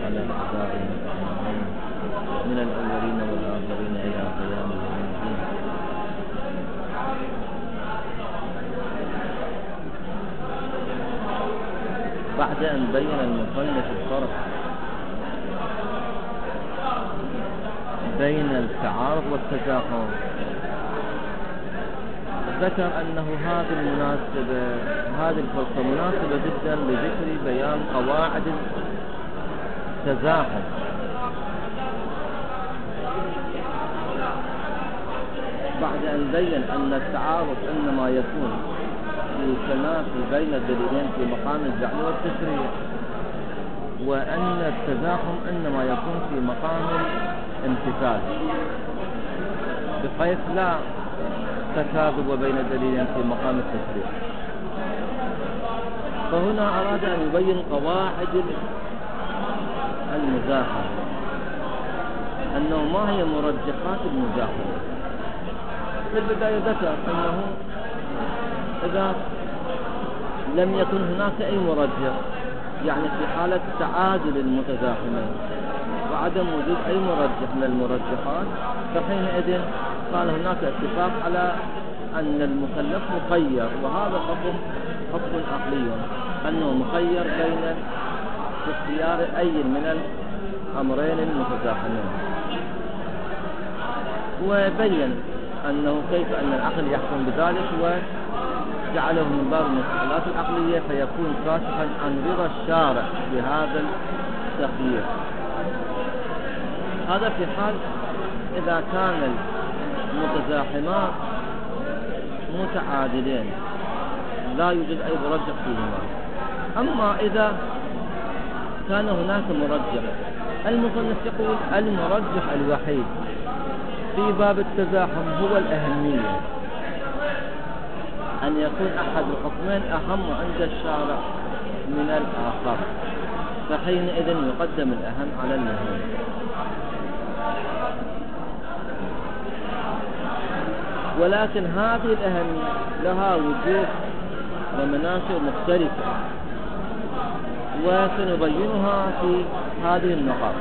على أعداء المسلمين من الأولين والآخرين إلى قيام يوم الدين. بعد أن بين المصنف الفرق بين التعارض والتزاحم، ذكر أنه هذه الفرقة مناسبة جدا لذكر بيان قواعد التزاحم. بعد أن بين أن التعارض إنما يكون في تنافي بين الدليلين في مقام الجعل والتشريع، وأن التزاحم إنما يكون في مقام الامتثال، بحيث لا تكاذب بين الدليلين في مقام التشريع. فهنا أراد أن يبين قواعد المزاحمة، أنه ما هي مرجحات المزاحمة. في البداية ذكر أنه إذا لم يكن هناك أي مرجح، يعني في حالة تعادل المتزاحمين وعدم وجود أي مرجح من المرجحات، فحينئذ قال هناك اتفاق على أن المكلف مخير، وهذا حكم عقلي، أنه مخير بين اختيار أي من الأمرين المتزاحمين. وبين أنه كيف أن العقل يحكم بذلك، وجعله من باب المسألات العقلية، فيكون كاشفا عن رضا الشارع بهذا التخيير. هذا في حال إذا كان المتزاحمان متعادلين لا يوجد أي مرجح فيهما. أما إذا كان هناك مرجح، المصنف يقول المرجح الوحيد في باب التزاحم هو الأهمية، أن يكون أحد الحكمين أهم عند الشارع من الآخر، فحينئذ يقدم الأهم على المهم. ولكن هذه الأهمية لها وجوه ومناشئ مختلفة، وسنبينها في هذه النقاط.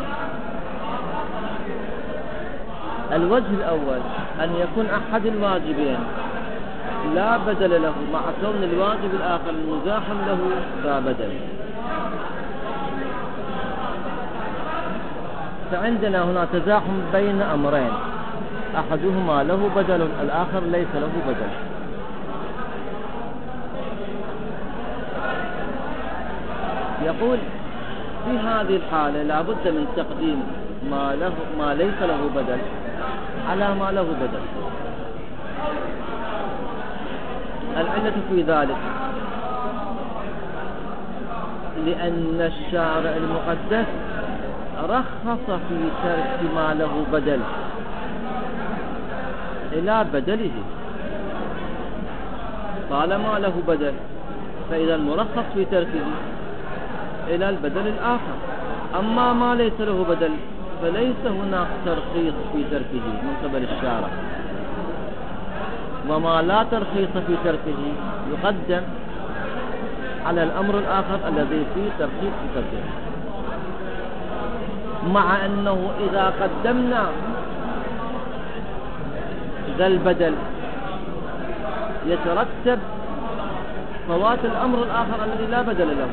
الوجه الأول أن يكون أحد الواجبين لا بدل له، مع كون الواجب الآخر المزاحم له لا بدل. فعندنا هنا تزاحم بين أمرين، أحدهما له بدل، الآخر ليس له بدل. يقول في هذه الحالة لا بد من تقديم ما ليس له بدل على ما له بدل. العلة في ذلك لأن الشارع المقدس رخص في ترك ما له بدل إلى بدله. طالما له بدل فإذا المرخص في تركه إلى البدل الآخر. أما ما ليس له بدل فليس هناك ترخيص في تركه من قبل الشارع، وما لا ترخيص في تركه يقدم على الأمر الآخر الذي فيه ترخيص في تركه. مع أنه إذا قدمنا ذا البدل يترتب فوات الأمر الآخر الذي لا بدل له،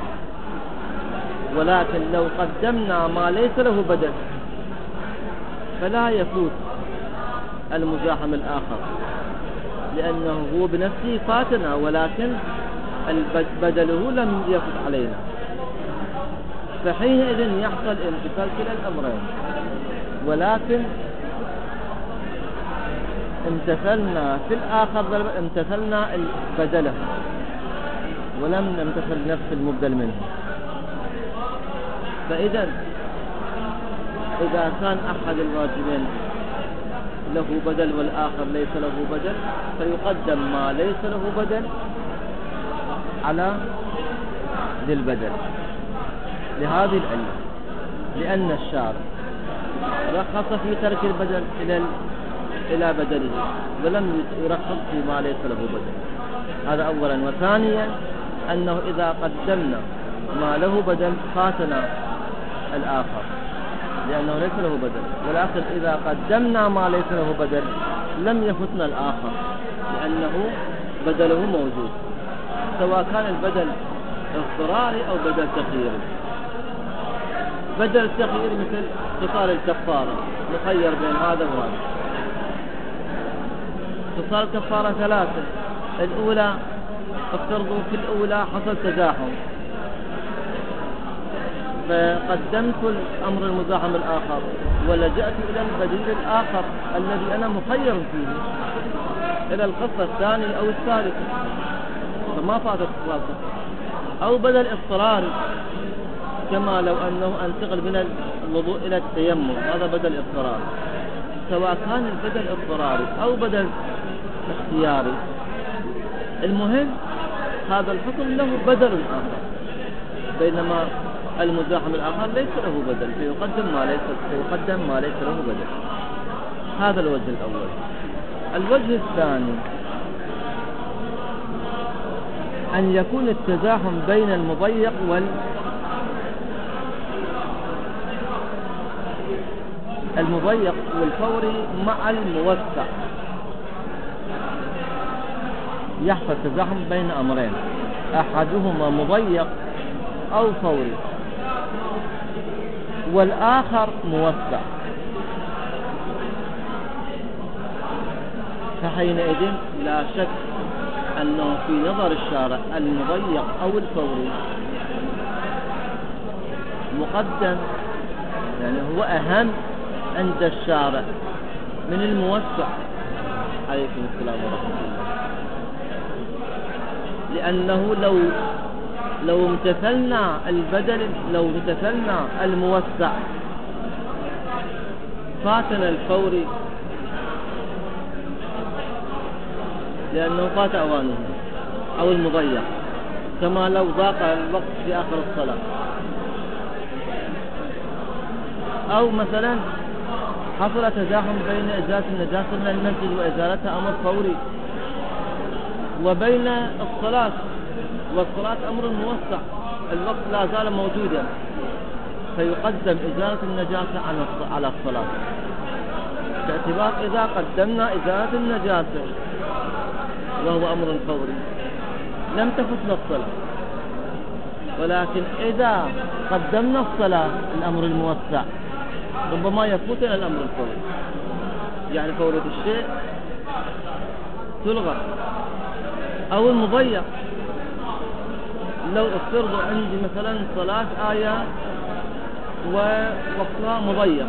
ولكن لو قدمنا ما ليس له بدل فلا يفوت المزاحم الآخر، لأنه هو بنفسه فاتنا ولكن بدله لم يفوت علينا، فحينئذ يحصل امتثال كلا الأمرين. ولكن امتثلنا في الآخر امتثلنا بدله ولم نمتثل نفس المبدل منه. فإذا إذا كان أحد الواجبين له بدل والآخر ليس له بدل فيقدم ما ليس له بدل على ذي البدل لهذه العلة، لأن الشارع رخص في ترك البدل إلى بدله ولم يرخص في ما ليس له بدل. هذا أولا. وثانيا أنه إذا قدمنا ما له بدل فاتنا الآخر لأنه ليس له بدل، ولكن إذا قدمنا ما ليس له بدل لم يفتنا الآخر لأنه بدله موجود، سواء كان البدل اضطراري أو بدل تخييري. بدل تخييري مثل خصال الكفارة، نخير بين هذا وهذا. خصال الكفارة ثلاثة، الأولى افترضوا في الأولى حصل تزاحم فقدمت الأمر المزاحم الآخر ولجأت إلى البديل الآخر الذي أنا مخير فيه إلى القصة الثانية أو الثالثة، فما فاتت خلاصة. أو بدل اضطراري كما لو أنه أنتقل من الوضوء إلى التيمم، هذا بدل اضطراري. سواء كان البدل اضطراري أو بدل اختياري، المهم هذا الحكم له بدل آخر، بينما المزاحم الآخر ليس له بدل، فيقدم ما ليس له بدل. هذا الوجه الأول. الوجه الثاني أن يكون التزاحم بين المضيق والفوري مع الموسع. يحصل تزاحم بين أمرين، أحدهما مضيق أو فوري والآخر موسع، فحينئذ لا شك أنه في نظر الشارع المضيق أو الفوري مقدم، يعني هو أهم عند الشارع من الموسع. عليكم السلام ورحمة الله. لأنه لو امتثلنا الموسع فاتنا الفوري، لأنه فات أوانه، أو المضيق كما لو ضاق الوقت في آخر الصلاة، أو مثلا حصل تزاحم بين إزالة النجاسة من المسجد وإزالتها أمر فوري، وبين الصلاة والصلاة أمر موسع، الوقت لا زال موجودا، فيقدم إزالة النجاسة على الصلاة، باعتبار إذا قدمنا إزالة النجاسة وهو أمر فوري لم تفتنا الصلاة، ولكن إذا قدمنا الصلاة الأمر الموسع ربما يفوتنا الأمر الفوري، يعني فورة الشيء تلغى. أو المضيق، لو افترضوا عندي مثلا صلاة آيات ووقتها مضيق،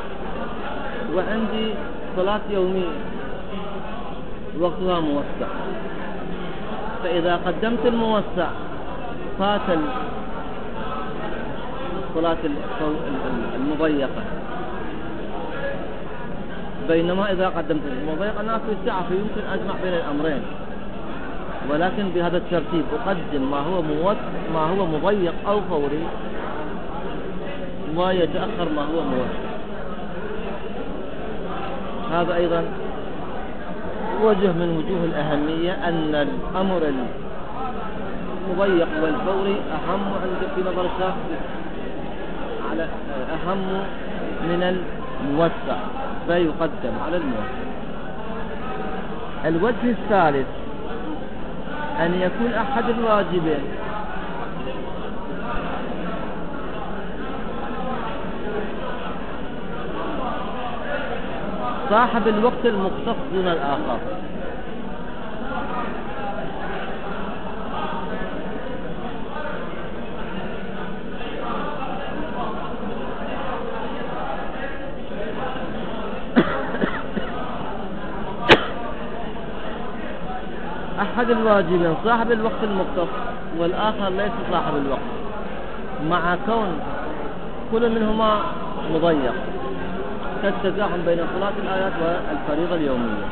وعندي صلاة يومية وقتها موسع، فإذا قدمت الموسع فات الصلاة المضيقة، بينما إذا قدمت المضيقة أنا في الساعة فيمكن أجمع بين الأمرين، ولكن بهذا الترتيب أقدم ما هو مضيق أو فوري ويتأخر ما هو موسع. هذا أيضا وجه من وجوه الأهمية، أن الأمر المضيق والفوري أهم في نظر الشافعي أهم من الموسع، فيقدم على الموسع. الوجه الثالث أن يكون أحد الواجبين صاحب الوقت المختص دون الآخر. أحد الواجبين صاحب الوقت المختص والآخر ليس صاحب الوقت، مع كون كل منهما مضيق، كالتزاحم بين صلاة الآيات والفريضة اليومية.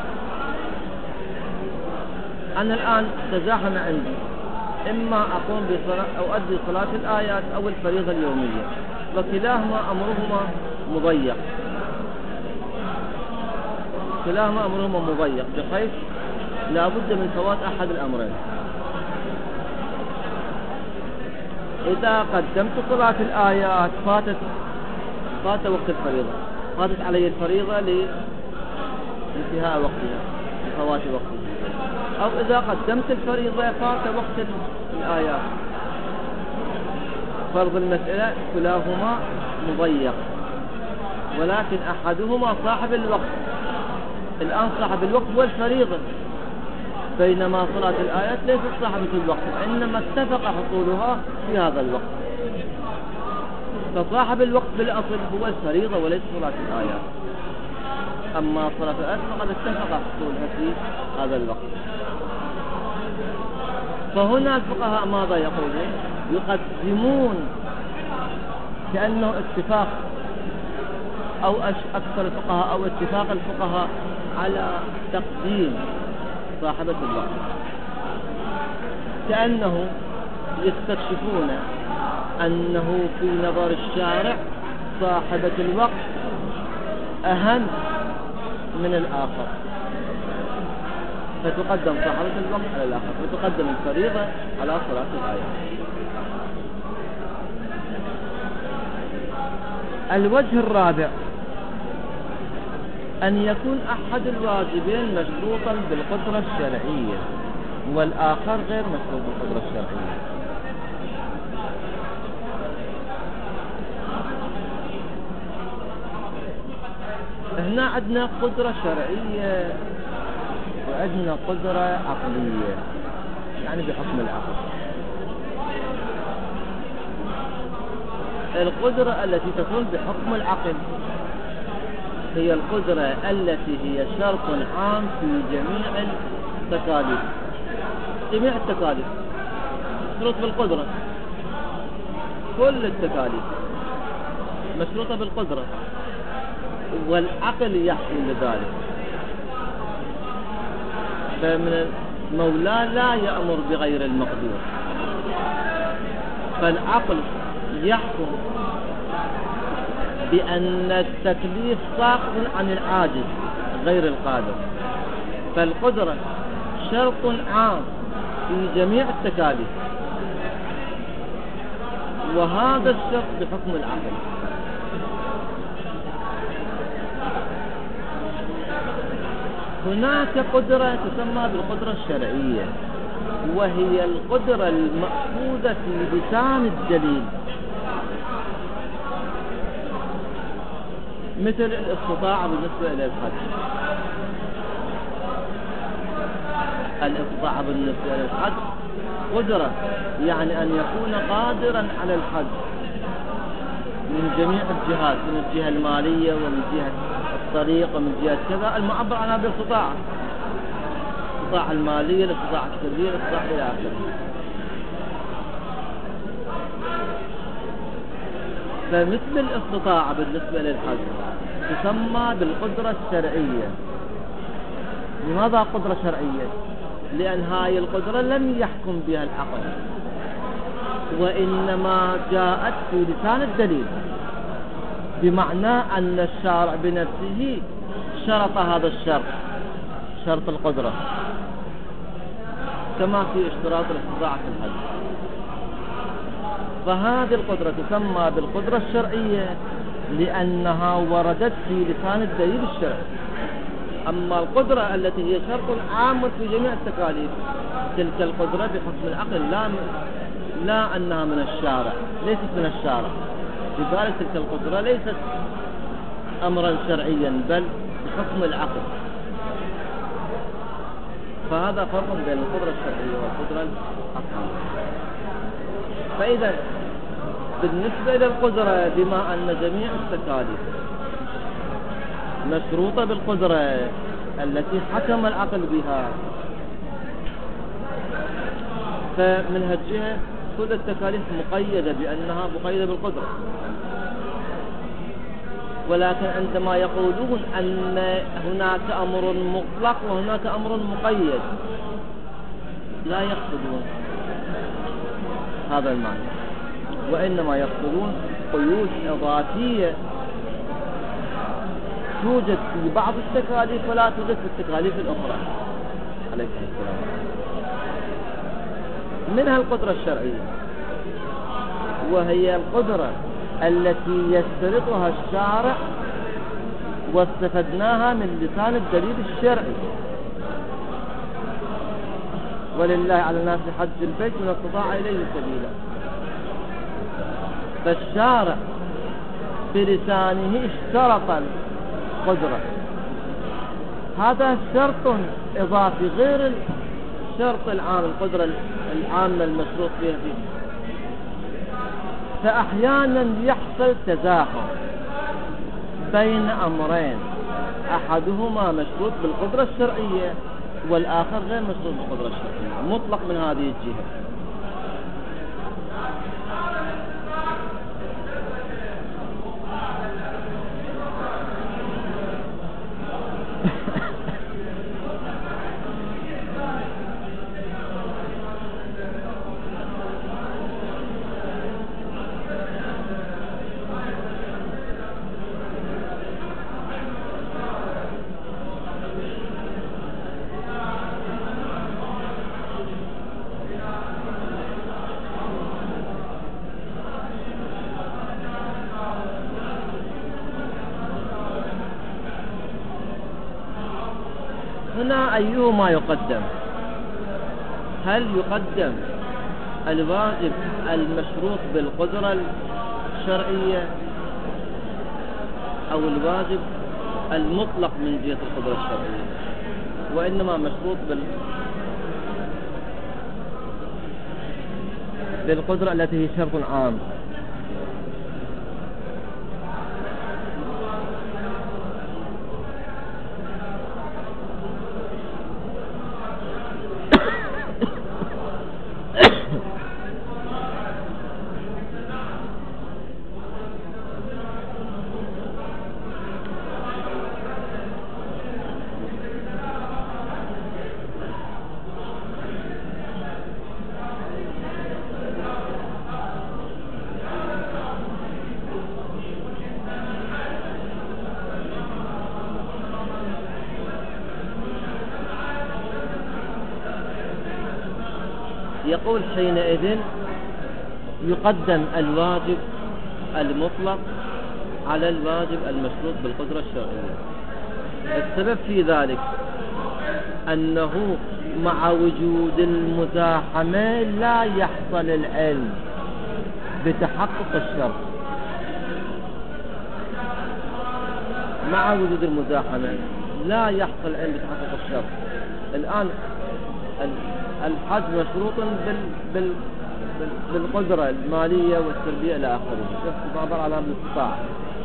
أنا الآن تزاحم عندي، إما أقوم بصلاة أو أدي صلاة الآيات أو الفريضة اليومية، وكلاهما أمرهما مضيق، بحيث لا بد من فوات أحد الأمرين. إذا قدمت صلاة الآيات فات وقت الفريضة، فاتت علي الفريضة لانتهاء وقتها، لفوات وقتها. أو إذا قدمت الفريضة فات وقت الآيات. فرض المسألة كلاهما مضيق، ولكن أحدهما صاحب الوقت. الآن صاحب الوقت هو الفريضة، بينما صلاة الآيات ليست صاحبة الوقت، إنما اتفق حصولها في هذا الوقت. فصاحب الوقت بالأصل هو الفريضة وليس صلاة الآيات. أما صلاة الآيات فقد اتفق حصولها في هذا الوقت. فهنا الفقهاء ماذا يقولون؟ يقدمون كأنه اتفاق، أو أكثر الفقهاء أو اتفاق الفقهاء على تقديم صاحبة الوقت، كأنه يستكشفون أنه في نظر الشارع صاحبة الوقت أهم من الآخر، فتقدم صاحبة الوقت على الآخر، فتقدم الفريضة على صلاة الآيات. الوجه الرابع أن يكون أحد الواجبين مشروطا بالقدرة الشرعية والآخر غير مشروط بالقدرة الشرعية. هنا عندنا قدرة شرعية وعندنا قدرة عقلية، يعني بحكم العقل. القدرة التي تكون بحكم العقل هي القدرة التي هي شرط عام في جميع التكاليف. جميع التكاليف مشروط بالقدرة، كل التكاليف مشروطة بالقدرة، والعقل يحكم لذلك. فمن المولى لا يأمر بغير المقدور، فالعقل يحكم بأن التكليف ساقط عن العاجز غير القادر. فالقدرة شرط عام في جميع التكاليف، وهذا الشرط بحكم العقل. هناك قدرة تسمى بالقدرة الشرعية، وهي القدرة المأخوذة في لسان الدليل، مثل الاستطاعة بالنسبة إلى الحج. الاستطاعة بالنسبة إلى الحج قدرة، يعني أن يكون قادرا على الحج من جميع الجهات، من الجهة المالية ومن جهة الطريق ومن جهة كذا، المعبر عنها بالاستطاعة، الاستطاعة المالية، الاستطاعة السرية، الاستطاعة إلى آخره. فمثل الاستطاعة بالنسبة للحج تسمى بالقدرة الشرعية. لماذا قدرة شرعية؟ لأن هاي القدرة لم يحكم بها العقل، وإنما جاءت في لسان الدليل، بمعنى أن الشارع بنفسه شرط هذا الشرط، شرط القدرة، كما في اشتراط الاستطاعة في الحج. فهذه القدرة تسمى بالقدرة الشرعية لأنها وردت في لسان الدليل الشرعي. أما القدرة التي هي شرط عام في جميع التكاليف، تلك القدرة بحكم العقل، لا أنها من الشارع، ليست من الشارع، لذلك تلك القدرة ليست أمرا شرعيا بل بحكم العقل. فهذا فرق بين القدرة الشرعية والقدرة العقلية. فإذا بالنسبة إلى القدرة، بما أن جميع التكاليف مشروطة بالقدرة التي حكم العقل بها، فمن هالجهة كل التكاليف مقيدة بأنها مقيدة بالقدرة. ولكن عندما يقولون أن هناك أمر مطلق وهناك أمر مقيد، لا يقصدون هذا المعنى، وإنما يقصدون قيود إضافية توجد في بعض التكاليف ولا توجد في التكاليف الأخرى. عليكم السلام. منها القدرة الشرعية. وهي القدرة التي يشترطها الشارع واستفدناها من لسان الدليل الشرعي. ولله على الناس حج البيت من استطاع إليه سبيلا. فالشارع بلسانه اشترط القدرة، هذا شرط إضافي غير الشرط العام، القدرة العامة المشروط فيها فيه. فأحيانا يحصل تزاحم بين أمرين، أحدهما مشروط بالقدرة الشرعية والآخر غير مشروط بالقدرة الشرعية، مطلق من هذه الجهة. هنا أيهما يقدم؟ هل يقدم الواجب المشروط بالقدرة الشرعية أو الواجب المطلق من جهة القدرة الشرعية؟ وإنما مشروط بالقدرة التي هي شرط عام. يقول حينئذ يقدم الواجب المطلق على الواجب المشروط بالقدرة الشرعية. السبب في ذلك أنه مع وجود المزاحمة لا يحصل العلم بتحقق الشرط. مع وجود المزاحمة لا يحصل العلم بتحقق الشرط. الآن الحج مشروط بالقدرة المالية والتربية إلى آخره، شوف نظر على الاستطاعة.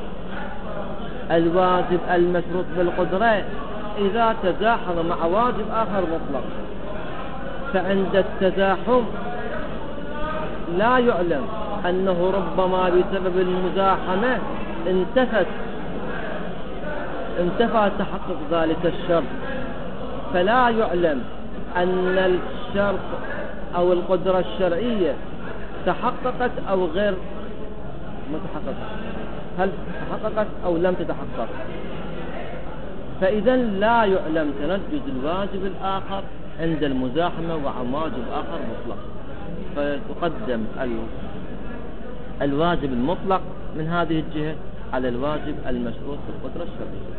الواجب المشروط بالقدرة إذا تزاحم مع واجب آخر مطلق، فعند التزاحم لا يعلم أنه ربما بسبب المزاحمة انتفى تحقق ذلك الشرط، فلا يعلم أن الشرط أو القدرة الشرعية تحققت أو غير متحققة، هل تحققت أو لم تتحقق. فإذا لا يعلم تنجز الواجب الآخر عند المزاحمة وعن واجب آخر مطلق، فتقدم الواجب المطلق من هذه الجهة على الواجب المشروط بالقدرة الشرعية.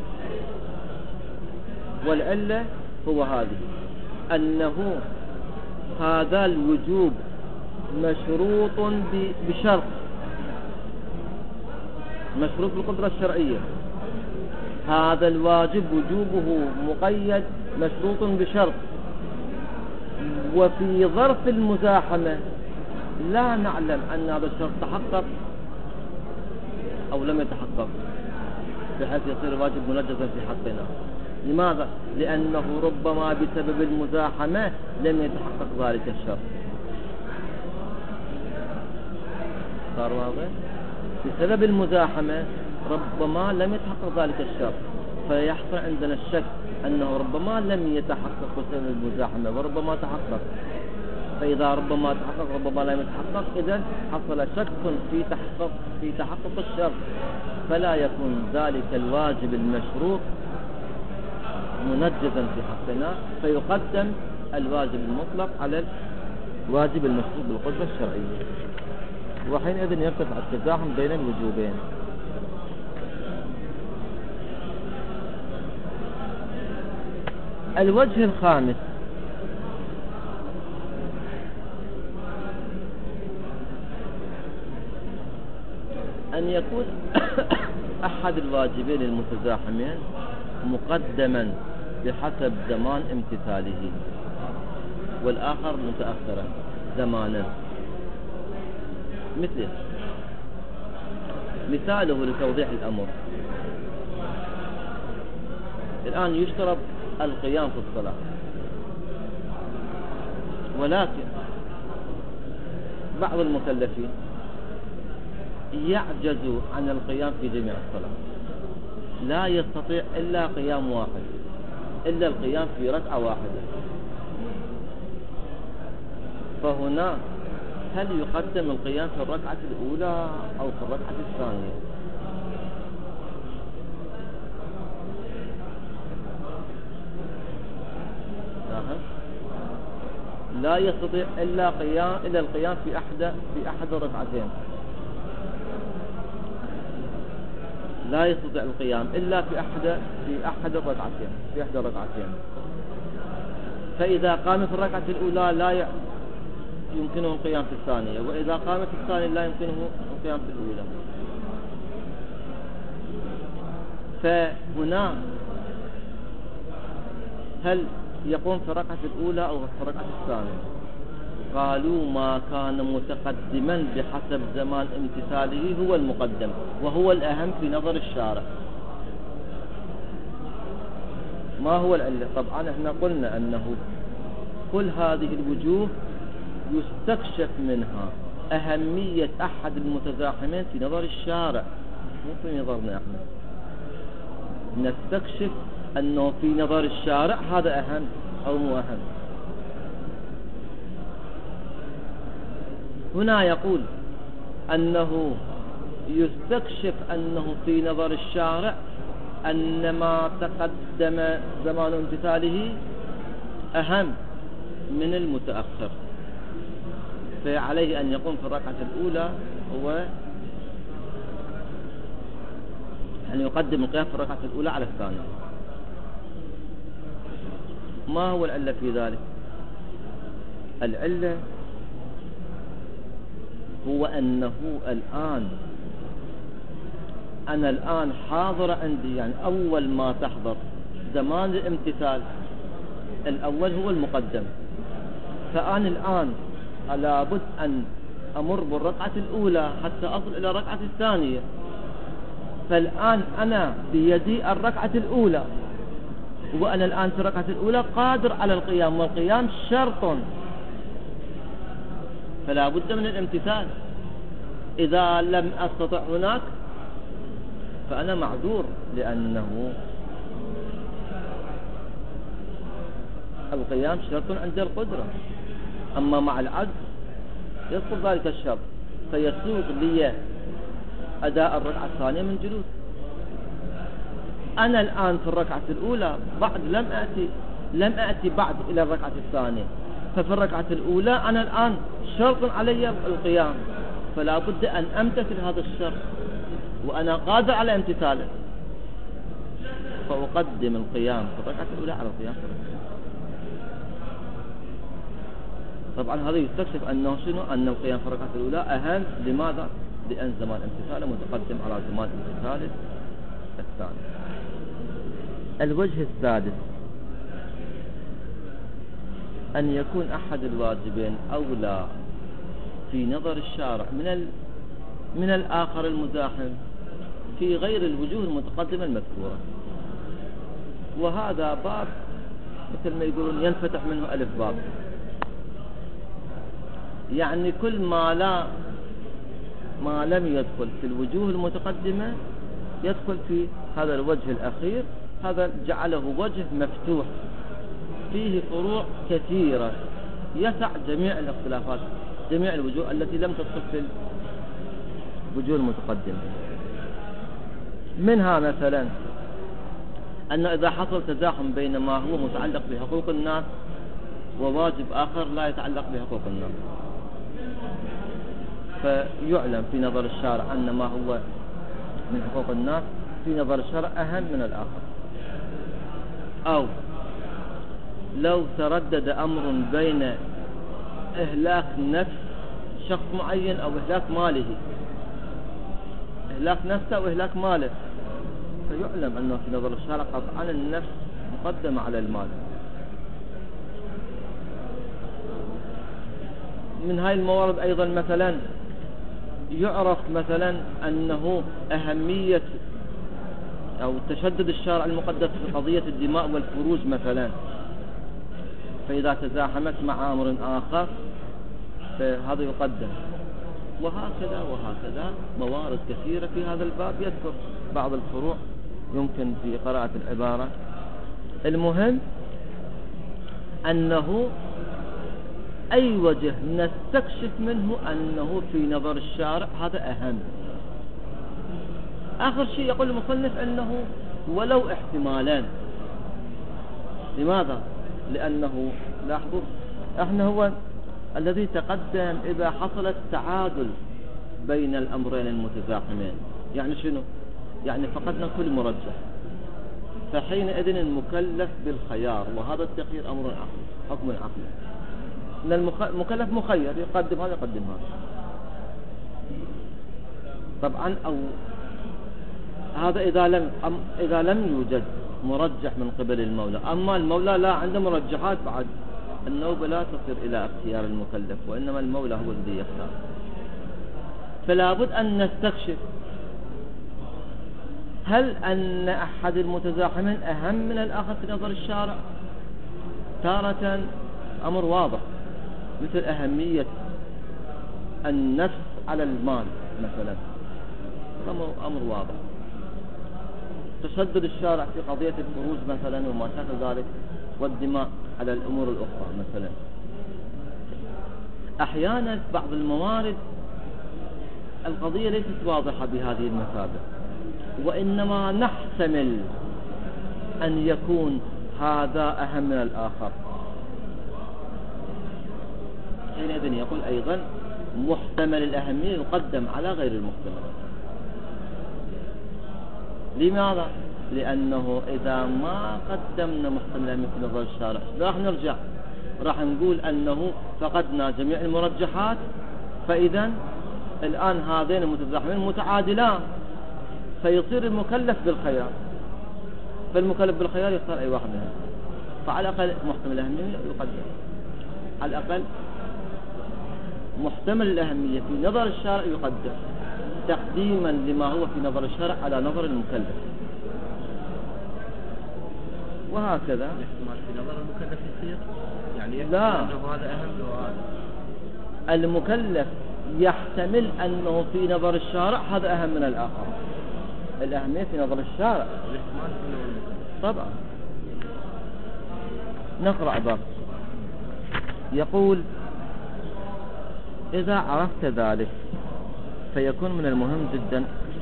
والعلة هو هذه، أنه هذا الوجوب مشروط بشرط، مشروط بالقدرة الشرعية. هذا الواجب وجوبه مقيد مشروط بشرط، وفي ظرف المزاحمة لا نعلم أن هذا الشرط تحقق أو لم يتحقق، بحيث يصير الواجب منجزا في حقنا. لماذا؟ لأنه ربما بسبب المزاحمة لم يتحقق ذلك الشرط. صار واضح؟ بسبب المزاحمة ربما لم يتحقق ذلك الشرط، فيحصل عندنا الشك أنه ربما لم يتحقق بسبب المزاحمة وربما تحقق. فإذا ربما تحقق ربما لم يتحقق، إذن حصل شك في تحقق الشرط، فلا يكون ذلك الواجب المشروط منجزا في حقنا، فيقدم الواجب المطلق على الواجب المشروط بالقدرة الشرعية. وحينئذ يرتفع التزاحم بين الوجوبين. الوجه الخامس أن يكون أحد الواجبين المتزاحمين مقدما بحسب زمان امتثاله، والآخر متأخرا زمانا. مثاله لتوضيح الأمر: الآن يشترط القيام في الصلاة، ولكن بعض المكلفين يعجز عن القيام في جميع الصلاة، لا يستطيع إلا قيام واحد، إلا القيام في ركعة واحدة. فهنا هل يقدم القيام في الركعة الأولى أو في الركعة الثانية؟ لا يستطيع إلا القيام في أحد الركعتين، لا يستطيع القيام إلا في أحد الركعتين. فإذا قام في الركعة الأولى لا يمكنه القيام في الثانية، وإذا قام في الثانية لا يمكنه القيام في الأولى. فهنا هل يقوم في الركعة الأولى أو في الركعة الثانية؟ قالوا ما كان متقدما بحسب زمان امتثاله هو المقدم، وهو الأهم في نظر الشارع. ما هو العلة؟ طبعا احنا قلنا أنه كل هذه الوجوه يستكشف منها أهمية أحد المتزاحمين في نظر الشارع، مو في نظرنا احنا. نستكشف أنه في نظر الشارع هذا أهم أو مو أهم. هنا يقول أنه يستكشف أنه في نظر الشارع أن ما تقدم زمان امتثاله أهم من المتأخر، فعليه أن يقوم في الركعة الأولى هو أن يقدم القيام في الركعة الأولى على الثانية. ما هو العلة في ذلك؟ العلة هو أنه أنا الآن حاضر عندي، يعني أول ما تحضر زمان الامتثال الأول هو المقدم، فأنا الآن لابد أن أمر بالركعة الأولى حتى أصل إلى الركعة الثانية. فالآن أنا بيدي الركعة الأولى، وأنا الآن في الركعة الأولى قادر على القيام، والقيام شرط، فلا بد من الامتثال. إذا لم أستطع هناك فأنا معذور، لأنه القيام شرط عند القدرة، أما مع العجز يسقط ذلك الشرط، فيسوق لي أداء الركعة الثانية من جلوس. أنا الآن في الركعة الأولى بعد لم أأتي بعد إلى الركعة الثانية، ففي الركعة الأولى أنا الآن شرط علي القيام، فلا بد أن أمتثل هذا الشرط وأنا قادر على امتثاله، فأقدم القيام في الركعة الأولى على القيام في الركعة الثانية. طبعا هذا يستكشف أنه شنو؟ أن القيام في الركعة الأولى أهم. لماذا؟ لأن زمان امتثاله متقدم على زمان امتثاله الثاني. الوجه السادس أن يكون أحد الواجبين أولى في نظر الشارع من الآخر المزاحم في غير الوجوه المتقدمة المذكورة. وهذا باب مثل ما يقولون ينفتح منه ألف باب، يعني كل ما لم يدخل في الوجوه المتقدمة يدخل في هذا الوجه الأخير. هذا جعله وجه مفتوح فيه فروع كثيرة يسع جميع الاختلافات، جميع الوجوه التي لم تدخل في الوجوه المتقدمة. منها مثلا أن إذا حصل تزاحم بين ما هو متعلق بحقوق الناس وواجب آخر لا يتعلق بحقوق الناس، فيعلم في نظر الشارع أن ما هو من حقوق الناس في نظر الشرع أهم من الآخر. أو لو تردد أمر بين إهلاك نفس شخص معين أو إهلاك ماله، إهلاك نفسه أو إهلاك ماله، فيعلم أنه في نظر الشارع قطعا النفس مقدمة على المال. من هاي الموارد أيضا مثلا يعرف مثلا أنه أهمية أو تشدد الشارع المقدس في قضية الدماء والفروج مثلا، فإذا تزاحمت مع أمر آخر فهذا يقدم، وهكذا وهكذا موارد كثيرة في هذا الباب. يذكر بعض الفروع يمكن في قراءة العبارة. المهم أنه أي وجه نستكشف منه أنه في نظر الشارع هذا أهم. آخر شيء يقول المصنف أنه ولو احتمالان. لماذا؟ لأنه لاحظوا احنا هو الذي تقدم إذا حصل التعادل بين الأمرين المتزاحمين. يعني شنو؟ يعني فقدنا كل مرجح، فحينئذ المكلف بالخيار، وهذا التخيير أمر عقلي، حكم عقلي. إن المكلف مخير يقدم هذا يقدم هذا طبعا. أو هذا إذا لم يوجد مرجح من قبل المولى. أما المولى لا عنده مرجحات بعد، النوبة لا تصير إلى اختيار المكلف، وإنما المولى هو الذي يختار. فلا بد أن نستكشف هل أن أحد المتزاحمين أهم من الآخر في نظر الشارع. تارة أمر واضح مثل أهمية النفس على المال مثلا، أمر واضح. تشدد الشارع في قضية الفروج مثلا وما شابه ذلك، والدماء على الأمور الأخرى مثلا. أحيانا بعض الموارد القضية ليست واضحة بهذه المثابة، وإنما نحتمل أن يكون هذا أهم من الآخر. حينئذ يقول أيضا محتمل الأهمية يقدم على غير المحتمل. لماذا؟ لأنه إذا ما قدمنا محتمل الأهمية في نظر الشارع راح نرجع، راح نقول أنه فقدنا جميع المرجحات، فإذا الآن هذين المتزاحمين متعادلان، فيصير المكلف بالخيار، فالمكلف بالخيار يختار أي واحد منهم. فعلى الأقل محتمل الأهمية يقدم، على الأقل محتمل الأهمية في نظر الشارع يقدم تقديما لما هو في نظر الشارع على نظر المكلف، وهكذا. الاحتمال في نظر المكلف يصير يعني لا، أنه هذا أهم وهذا. المكلف يحتمل أنه في نظر الشارع هذا أهم من الآخر. الأهمية في نظر الشارع الاحتمال في نظر طبعا. نقرأ باب يقول إذا عرفت ذلك فيكون من المهم جدا،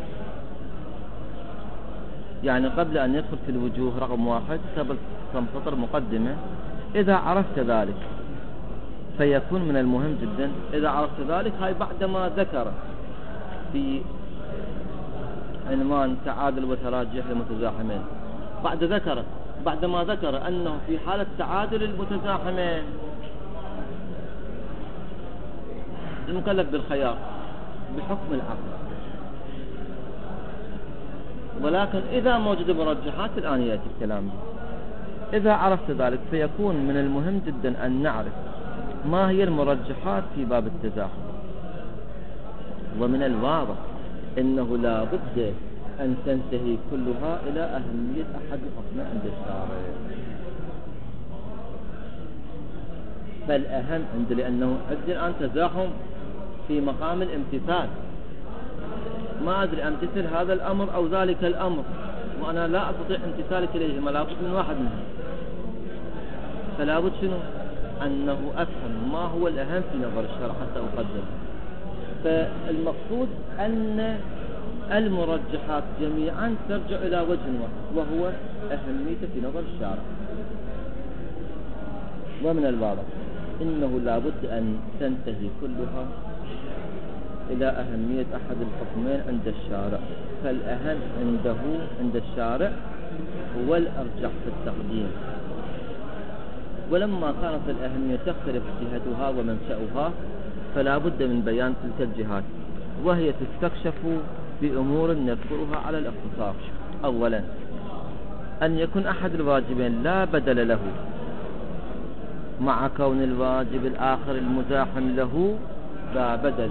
يعني قبل أن يدخل في الوجوه رقم 1 قبل كم سطر مقدمة. إذا عرفت ذلك فيكون من المهم جدا. إذا عرفت ذلك هاي بعدما ذكر في عنوان تعادل وتراجح المتزاحمين، بعدما ذكر أنه في حالة تعادل المتزاحمين المكلف بالخيار بحكم العقل، ولكن إذا موجود مرجحات الآن يأتي الكلام. إذا عرفت ذلك فيكون من المهم جدا أن نعرف ما هي المرجحات في باب التزاحم. ومن الواضح أنه لا بد أن تنتهي كلها إلى أهمية أحد الحكمين عند الشارع، فالأهم عند لأنه عندي الآن تزاحم في مقام الامتثال، ما أدري أمتثل هذا الأمر أو ذلك الأمر، وأنا لا أستطيع امتثالك إليهما، لا بد من واحد منهم. فلا بد شنو؟ أنه أفهم ما هو الأهم في نظر الشرع حتى أقدم. فالمقصود أن المرجحات جميعا ترجع إلى وجه واحد، وهو أهميته في نظر الشارع. ومن الواضح إنه لا بد أن تنتهي كلها إلى أهمية أحد الحكمين عند الشارع، فالأهم عند الشارع هو الأرجح في التقديم. ولما كانت الأهمية تختلف جهتها ومنشأها فلا بد من بيان تلك الجهات، وهي تستكشف بأمور نذكرها على الاختصار. أولا، أن يكون أحد الواجبين لا بدل له مع كون الواجب الآخر المزاحم له لا بدل،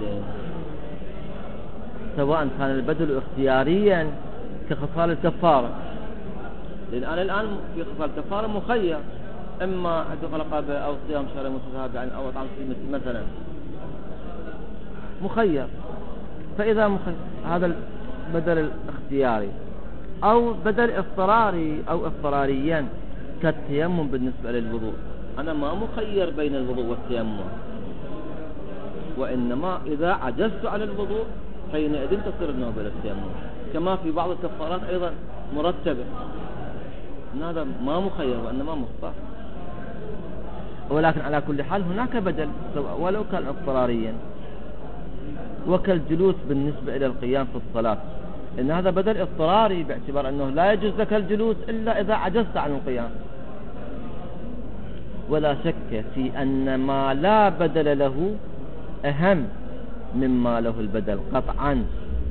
سواء كان البدل اختياريا كخصال الكفارة، لأن أنا الآن في خصال الكفارة مخير، إما عتق رقبة أو صيام شهر متتابعا أو إطعام مثلا، مخير. فإذا مخير هذا البدل الاختياري، أو بدل اضطراري أو اضطراريا كالتيمم بالنسبة للوضوء، أنا ما مخير بين الوضوء والتيمم، وإنما إذا عجزت عن الوضوء حينئذ تصير النوبة للتيمم، كما في بعض الكفارات أيضا مرتبة، هذا ما مخير وإنما مختار. ولكن على كل حال هناك بدل ولو كان اضطراريا، وكالجلوس بالنسبة إلى القيام في الصلاة، إن هذا بدل اضطراري باعتبار أنه لا يجوز لك الجلوس إلا إذا عجزت عن القيام. ولا شك في أن ما لا بدل له أهم مما له البدل قطعا،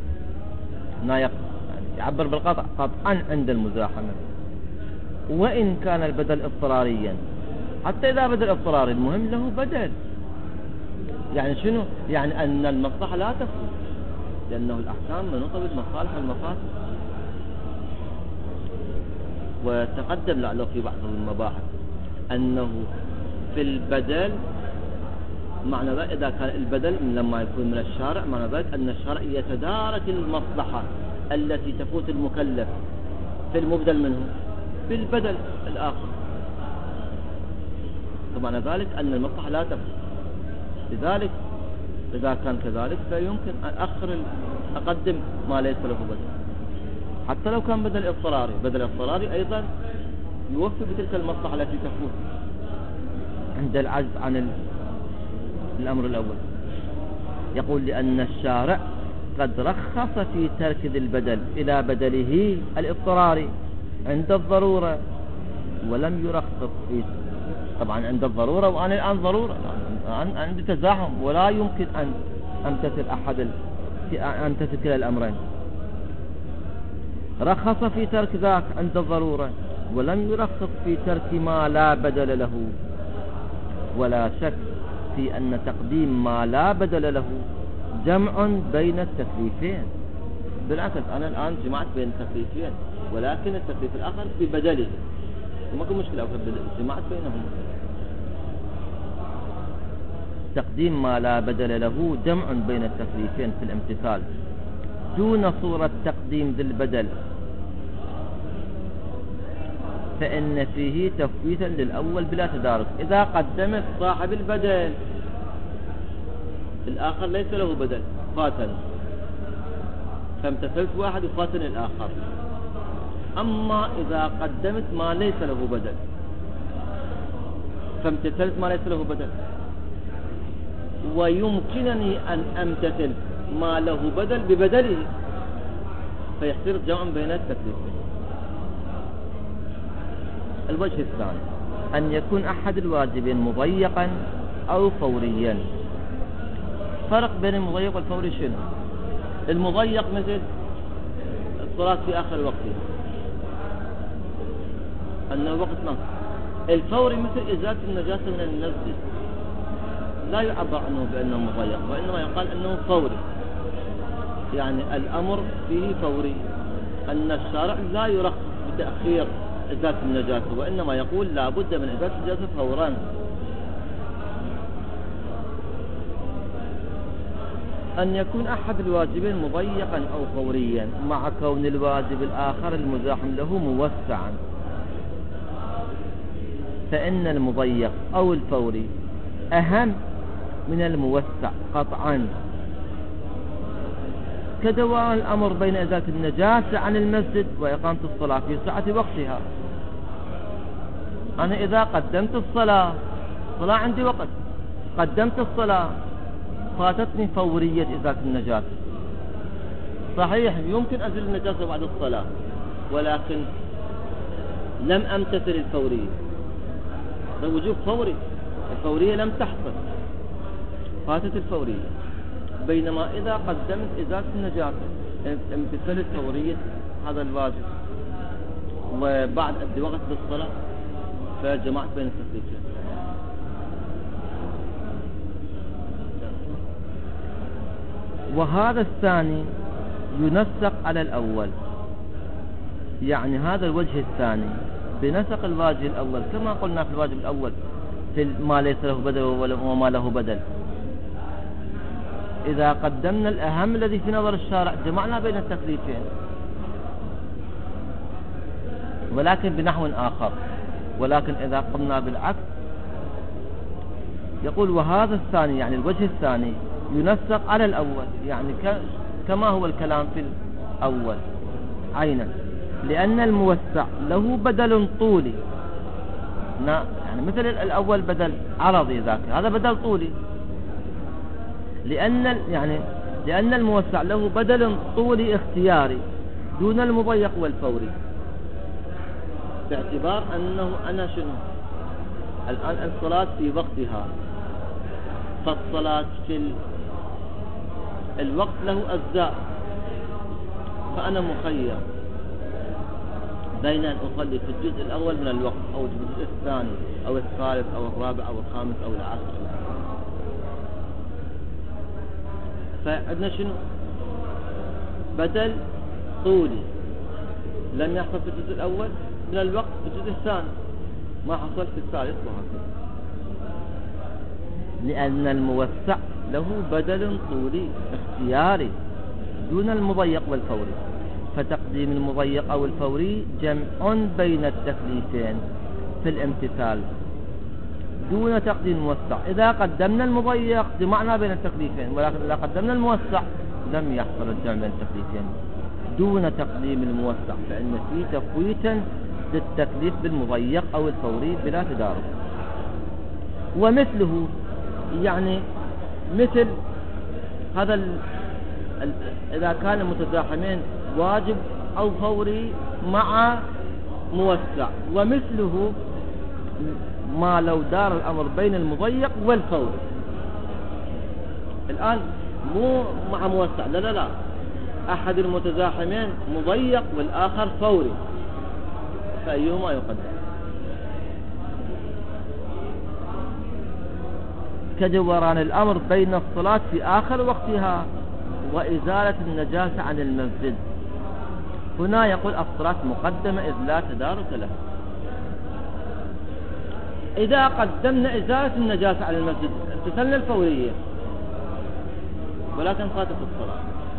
يعبر بالقطع قطعا عند المزاحمة، وإن كان البدل اضطراريا. حتى إذا بدل اضطراري المهم له بدل، يعني شنو؟ يعني أن المصلحة لا تفوت، لأنه الأحكام منوطة بالمصالح والمفاسد. وتقدم لعله في بعض المباحث أنه في البدل معنى ذلك إذا كان البدل لما يكون من الشارع معنى ذلك أن الشارع يتدارك المصلحة التي تفوت المكلف في المبدل منه بالبدل الآخر، فمعنى ذلك أن المصلحة لا تفوت. لذلك إذا كان كذلك فيمكن أن أقدم ما ليس له بدل، حتى لو كان بدل اضطراري. بدل اضطراري أيضا يوفي بتلك المصلحة التي تفوت عند العجز عن الأمر الأول. يقول لأن الشارع قد رخص في ترك ذي البدل إلى بدله الاضطراري عند الضرورة، ولم يرخص في طبعا عند الضرورة، وأنا الآن ضرورة عندي تزاحم ولا يمكن أن أمتثل كلا الأمرين. رخص في ترك ذاك عند الضرورة، ولم يرخص في ترك ما لا بدل له. ولا شك في أن تقديم ما لا بدل له جمع بين التكليفين. بالعكس أنا الآن جمعت بين التكليفين، ولكن التكليف الآخر ببدله، وما كان مشكلة، جمعت بينهم. تقديم ما لا بدل له جمع بين التكليفين في الامتثال دون صورة تقديم ذي البدل، فإن فيه تفويتا للأول بلا تدارك. إذا قدمت صاحب البدل الآخر ليس له بدل فاتن، فامتثلت واحد وفاتن الآخر. أما إذا قدمت ما ليس له بدل فامتثلت ما ليس له بدل، ويمكنني أن أمتثل ما له بدل ببدله، فيصير جمع بين التكليفين. الوجه الثاني أن يكون أحد الواجبين مضيقا أو فوريا. فرق بين المضيق والفوري شنو؟ المضيق مثل الصلاة في آخر وقتها أنه وقت نص. الفوري مثل إزالة النجاسة من المسجد، لا يعبر عنه بأنه مضيق، وإنما يقال أنه فوري، يعني الأمر فيه فوري، أن الشارع لا يرخص بتأخير إزالة النجاسة، وإنما يقول لا بد من إزالة النجاسة فورا. أن يكون أحد الواجبين مضيقا أو فوريا مع كون الواجب الآخر المزاحم له موسعا، فإن المضيق أو الفوري أهم من الموسع قطعا، كدوام الأمر بين إزالة النجاسة عن المسجد وإقامة الصلاة في ساعة وقتها. أنا إذا قدمت الصلاة عندي وقت، قدمت الصلاة فاتتني فورية إزالة النجاسة. صحيح يمكن أزيل النجاسة بعد الصلاة، ولكن لم أمتثل الفورية، الوجوب فوري، الفورية لم تحصل، فاتت الفورية. بينما إذا قدمت إزالة النجاسة امتثلت فورية هذا الواجب، وبعد أدي وقت للصلاة فجمعت بين التكليفين. وهذا الثاني ينسق على الأول، يعني هذا الوجه الثاني بنسق الواجب الأول، كما قلنا في الواجب الأول في ما ليس له بدل وما له بدل. إذا قدمنا الأهم الذي في نظر الشارع جمعنا بين التكليفين، ولكن بنحو آخر. ولكن إذا قمنا بالعكس يقول وهذا الثاني، يعني الوجه الثاني ينسق على الأول، يعني كما هو الكلام في الأول عينا، لأن الموسع له بدل طولي، يعني مثل الأول بدل عرضي ذاك، هذا بدل طولي، لأن الموسع له بدل طولي اختياري دون المضيق والفوري، باعتبار أنه أنا شنو الآن الصلاة في وقتها، فالصلاة في الوقت له أجزاء، فأنا مخير بين أن أصلي في الجزء الأول من الوقت أو الجزء الثاني أو الثالث أو الرابع أو الخامس أو العاشر. فعندنا شنو بدل طولي لم يحصل في الجزء الأول من الوقت، في الجزء الثاني ما حصل في الثالث، وهكذا. لأن الموسع له بدل طولي اختياري دون المضيق والفوري، فتقديم المضيق أو الفوري جمع بين التكليفين في الامتثال دون تقديم الموسع. إذا قدمنا المضيق جمعنا بين التكليفين، ولكن إذا قدمنا الموسع لم يحصل الجمع بين التكليفين دون تقديم الموسع، فإن فيه تفويتا للتكليف بالمضيق أو الفوري بلا تدارك. ومثله يعني مثل هذا إذا كان متزاحمين واجب أو فوري مع موسع، ومثله ما لو دار الأمر بين المضيق والفوري. الآن مو مع موسع، لا لا لا، أحد المتزاحمين مضيق والآخر فوري، فأيهما يقدم؟ كدوران الأمر بين الصلاة في آخر وقتها وإزالة النجاسة عن المنفذ. هنا يقول الصلاة مقدمة إذ لا تدارك له. إذا قدمنا إزالة النجاسة عن المنفذ امتثلنا الفورية، ولكن فاتت الصلاة.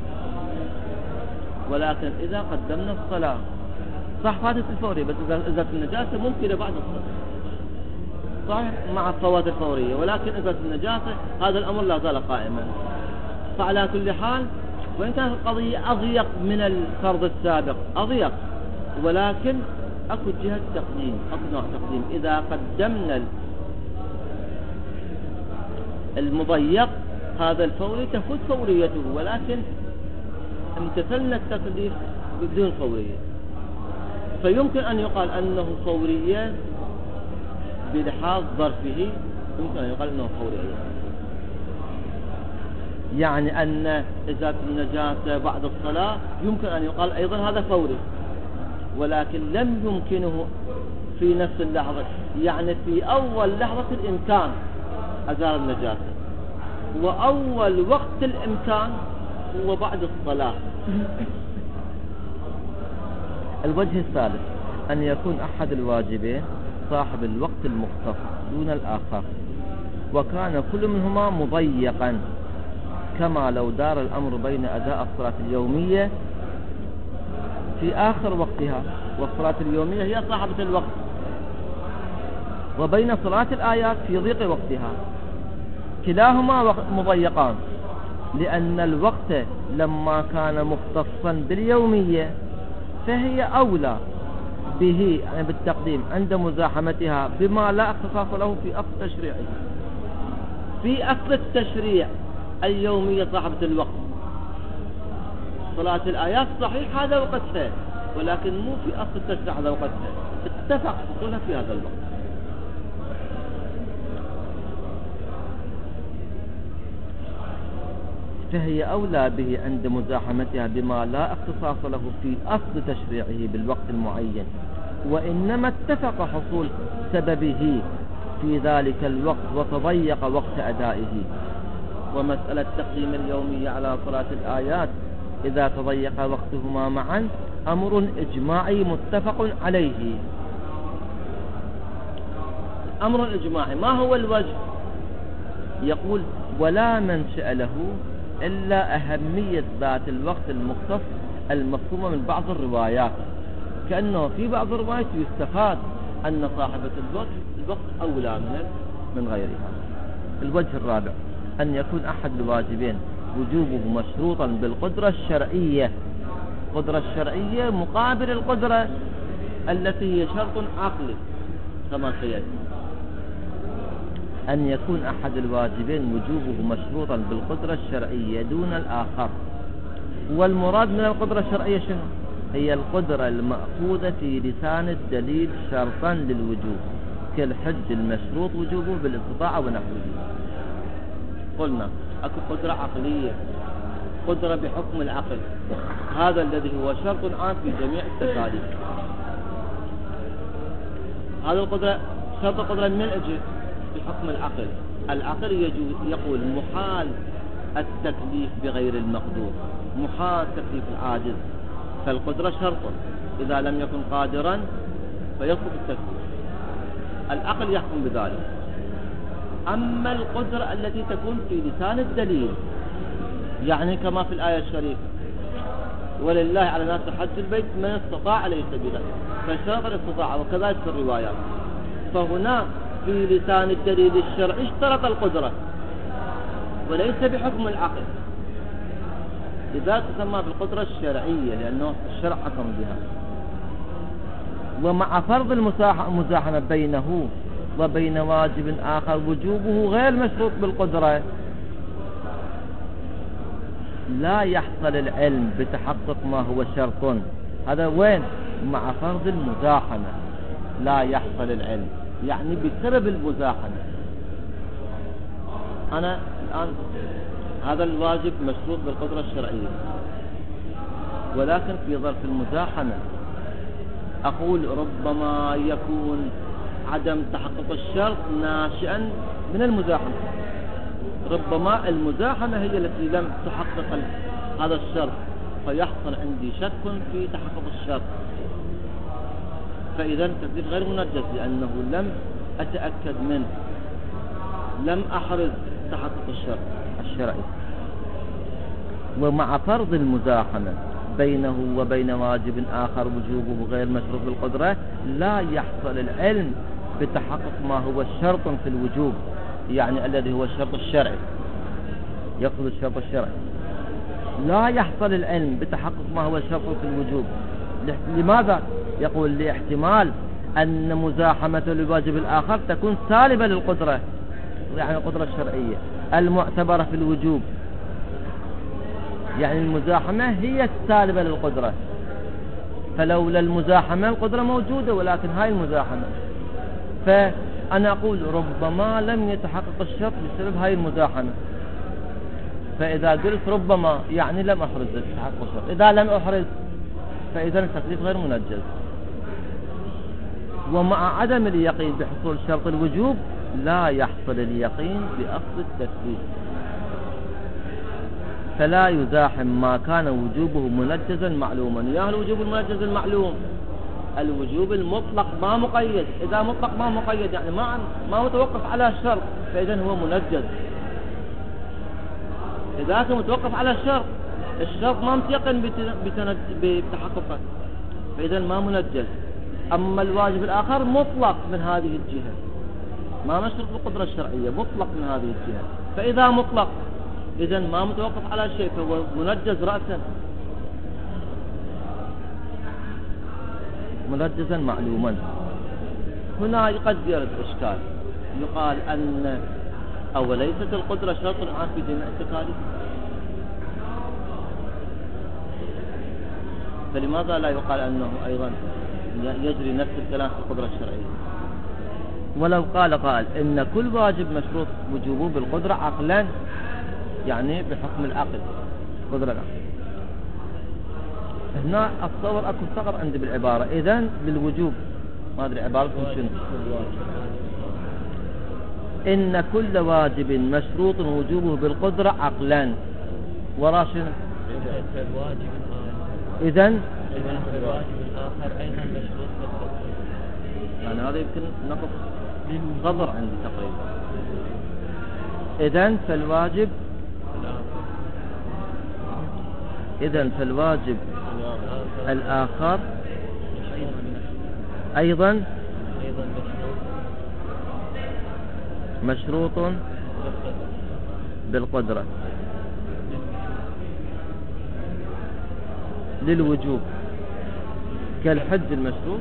ولكن إذا قدمنا الصلاة صح فاتت الفورية، بس إزالة النجاسة ممكنة بعد الصلاة، صحيح مع الفوات الفورية، ولكن إزالة النجاسة هذا الأمر لا زال قائما. فعلى كل حال وإن كانت القضية أضيق من الفرض السابق أضيق، ولكن أكو جهة تقديم، أكو نوع تقديم. إذا قدمنا المضيق هذا الفوري تفوت فوريته، ولكن امتثلنا التكليف بدون فورية، فيمكن أن يقال أنه فورية بلحاظ ظرفه، يمكن أن يقال أنه فورية، يعني أن إزالة النجاسة بعد الصلاة يمكن أن يقال أيضا هذا فوري، ولكن لم يمكنه في نفس اللحظة، يعني في أول لحظة الإمكان أزال النجاسة، وأول وقت الإمكان هو بعد الصلاة. الوجه الثالث أن يكون أحد الواجبين صاحب الوقت المختص دون الآخر، وكان كل منهما مضيقا، كما لو دار الأمر بين أداء الصلاة اليومية في آخر وقتها، والصلاة اليومية هي صاحبة الوقت، وبين صلاة الآيات في ضيق وقتها، كلاهما مضيقان، لأن الوقت لما كان مختصا باليومية فهي أولى به، يعني بالتقديم عند مزاحمتها بما لا اختصاص له في أصل تشريعه. في أصل التشريع اليومية صاحبة الوقت. صلاة الآيات صحيح هذا وقتها، ولكن مو في أصل التشريع هذا وقتها، اتفق حصولها في هذا الوقت. فهي أولى به عند مزاحمتها بما لا اختصاص له في أصل تشريعه بالوقت المعين، وإنما اتفق حصول سببه في ذلك الوقت وتضيق وقت أدائه. ومسألة تقديم اليومية على صلاة الآيات إذا تضيق وقتهما معا أمر إجماعي متفق عليه. أمر إجماعي. ما هو الوجه؟ يقول ولا منشأ له إلا أهمية ذات الوقت المختص المفهوم من بعض الروايات، كأنه في بعض الروايات يستفاد أن صاحبة الوقت أولى من غيرها. الوجه الرابع أن يكون أحد الواجبين وجوبه مشروطا بالقدرة الشرعية. القدرة الشرعية مقابل القدرة التي هي شرط عقلي كما سيأتي. أن يكون أحد الواجبين وجوبه مشروطا بالقدرة الشرعية دون الآخر. والمراد من القدرة الشرعية شنو؟ هي القدرة المأخوذة في لسان الدليل شرطا للوجوب، كالحج المشروط وجوبه بالاستطاعة ونحوه. قلنا أكو قدرة عقلية، قدرة بحكم العقل، هذا الذي هو شرط عام في جميع التكاليف. هذا القدرة شرط قدرة من أجل بحكم العقل. العقل يقول محال التكليف بغير المقدور، محال تكليف العاجز، فالقدرة شرط، إذا لم يكن قادرا فيسقط التكليف. العقل يحكم بذلك. أما القدرة التي تكون في لسان الدليل، يعني كما في الآية الشريفة ولله على الناس حج البيت من استطاع إليه سبيلا، فشرط الاستطاعة، وكذلك في الروايات. فهنا في لسان الدليل الشرعي اشترط القدرة وليس بحكم العقل، لذلك تسمى بالقدرة الشرعية لأنه الشرع حكم بها. ومع فرض المزاحمة بينه وبين واجب آخر وجوبه غير مشروط بالقدرة، لا يحصل العلم بتحقق ما هو شرط. هذا وين؟ مع فرض المزاحمة لا يحصل العلم، يعني بسبب المزاحمة. أنا الآن هذا الواجب مشروط بالقدرة الشرعية، ولكن في ظرف المزاحمة أقول ربما يكون عدم تحقق الشرط ناشئا من المزاحمة. ربما المزاحمة هي التي لم تحقق هذا الشرط، فيحصل عندي شك في تحقق الشرط، فإذا التكليف غير منجز لأنه لم أتأكد منه، لم أحرز تحقق الشرط الشرعي. ومع فرض المزاحمة بينه وبين واجب آخر وجوبه غير مشروط بالقدرة، لا يحصل العلم بتحقق ما هو الشرط في الوجوب، يعني الذي هو الشرط الشرعي، يقصد الشرط الشرعي. لا يحصل العلم بتحقق ما هو الشرط في الوجوب. لماذا؟ يقول لاحتمال أن مزاحمة الواجب الآخر تكون سالبة للقدرة، يعني القدرة الشرعية المعتبرة في الوجوب، يعني المزاحمة هي السالبة للقدرة، فلولا المزاحمة القدرة موجودة، ولكن هاي المزاحمة. فأنا أقول ربما لم يتحقق الشرط بسبب هاي المزاحمة، فإذا قلت ربما يعني لم أحرز تحقق الشرط، إذا لم أحرز فإذا التكليف غير منجز. ومع عدم اليقين بحصول شرط الوجوب لا يحصل اليقين بأصل التكليف، فلا يزاحم ما كان وجوبه منجزا معلوما. يا الوجوب المنجز المعلوم، الوجوب المطلق ما مقيد. إذا مطلق ما مقيد يعني ما متوقف على الشرط، فإذا هو منجز. إذا كان متوقف على الشرط ما متيقن بتحققه، فإذا ما منجز. أما الواجب الآخر مطلق من هذه الجهة، ما مشروط بالقدرة الشرعية، مطلق من هذه الجهة، فإذا مطلق إذا ما متوقف على شيء فهو منجز رأسا، منجزا معلوما. هنا قد يرد إشكال، يقال أن أوليست القدرة شرط عام في جميع التكاليف؟ فلماذا لا يقال أنه أيضا يجري نفس الكلام في القدرة الشرعية؟ ولو قال قائل إن كل واجب مشروط وجوبه بالقدرة عقلا، يعني بحكم العقل، قدرة العقل، هنا أتصور أكو ثغر عندي بالعبارة. إذن بالوجوب، ما أدري عبارتهم شنو. إن كل واجب مشروط وجوبه بالقدرة عقلا، ورا شنو؟ إذن الواجب الآخر أيضا مشروط بالقدرة. يعني هذا يمكن نقص غضر عندي تقريبا. إذن فالواجب الآخر أيضا مشروط بالقدرة للوجوب كالحج المشروط.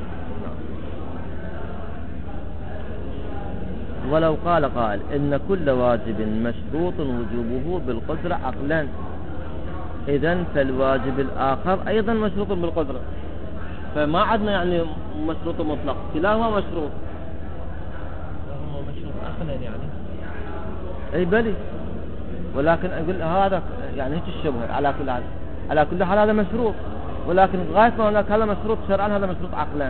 ولو قال قائل إن كل واجب مشروط وجوبه بالقدرة عقلا، إذن فالواجب الآخر أيضا مشروط بالقدرة. فما عندنا يعني مشروط مطلق، كلاهما مشروط. وهو مشروط عقلا يعني. أي بلي، ولكن أقول هذا يعني هيك الشبه. على كل حال هذا مشروط، ولكن غاية ما هناك هذا مشروط شرعا، هذا مشروط عقلا.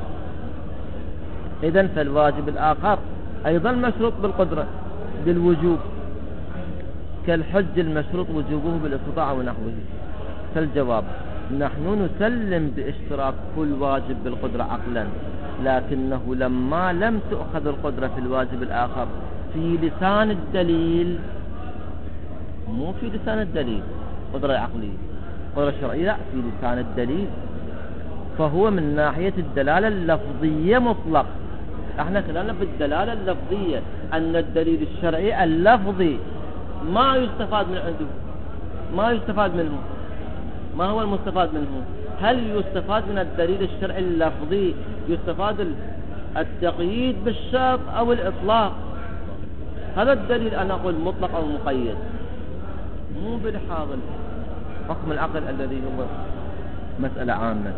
إذن فالواجب الآخر أيضا مشروط بالقدرة بالوجوب كالحج المشروط وجوبه بالاستطاعة ونحوه. فالجواب نحن نسلم باشتراك كل واجب بالقدرة عقلا، لكنه لما لم تؤخذ القدرة في الواجب الآخر في لسان الدليل، مو في لسان الدليل قدرة عقلية، قدرة شرعية، لا، في لسان الدليل، فهو من ناحية الدلالة اللفظية مطلق. احنا كلامنا بالدلالة اللفظية، أن الدليل الشرعي اللفظي ما يستفاد من عنده، ما يستفاد منه. ما هو المستفاد منه؟ هل يستفاد من الدليل الشرعي اللفظي يستفاد التقييد بالشرط أو الإطلاق؟ هذا الدليل أنا أقول مطلق أو مقيد، مو بلحاظ حكم العقل الذي هو مسألة عامة.